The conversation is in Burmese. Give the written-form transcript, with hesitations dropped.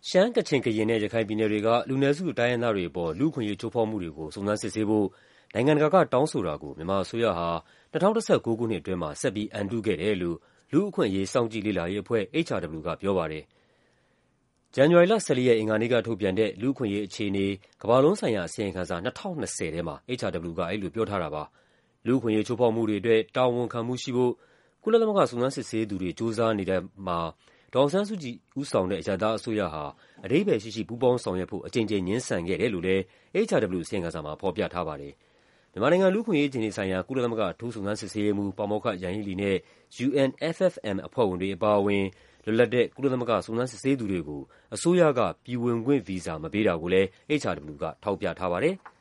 ရှမ်း၊ကချင်၊ကရင်နဲ့ ရခိုင်ပြည်နယ်တွေက လူနည်းစုတိုင်းရင်းသားတွေအပေါ် လူ့အခွင့်အရေးချိုးဖောက်မှုတွေကို စုံစမ်းစစ်ဆေးဖို့ နိုင်ငံတကာကတောင်းဆိုတာကို မြန်မာအစိုးရဟာ ၂၀၁၉ ခုနှစ်အတွင်းမှာ ဆက်ပြီး အန်တုခဲ့တယ်လို့ လူ့အခွင့်အရေးစောင့်ကြည့်လေ့လာရေးအဖွဲ့ HRW ကပြောပါတယ်။ ဇန်နဝါရီလ ၁၄ ရက် အင်္ဂါနေ့ကထုတ်ပြန်တဲ့ လူ့အခွင့်အရေးအခြေအနေ ကမ္ဘာလုံးဆိုင်ရာအစီရင်ခံစာ 2020 ထဲမှာ HRW က အဲဒီလိုပြောထားတာပါ။ လူ့အခွင့်အရေးချိုးဖောက်မှုတွေအတွက် တာဝန်ခံမှုရှိဖို့ ကုလသမဂ္ဂစုံစမ်းစစ်ဆေးသူတွေ ကြိုးစားနေတာမှာ ဒေါ်အောင်ဆန်းစုကြည်ဦးဆောင်တဲ့ အရပ်သားအစိုးရဟာ အဓိပ္ပါယ်ရှိရှိ ပူးပေါင်းဆောင်ရွက်ဖို့ အကြိမ်ကြိမ် ငြင်းဆန်ခဲ့တယ်လို့လည်း HRW အစီရင်ခံစာမှာ ဖော်ပြထားပါတယ်။ မြန်မာနိုင်ငံ လူ့အခွင့်အရေးအခြေအနေဆိုင်ရာ ကုလသမဂ္ဂ အထူးစုံစမ်းစစ်ဆေးရေးမှူး ပါမောက္ခ Yanghee Lee နဲ့ UNFFM အဖွဲ့ဝင်တွေအပါအဝင် လွတ်လပ်တဲ့ ကုလသမဂ္ဂ စုံစမ်းစစ်ဆေးသူတွေကို အစိုးရက ပြည်ဝင်ခွင့်ဗီဇာ မပေးတာကိုလည်း HRW က ထောက်ပြထားပါတယ်။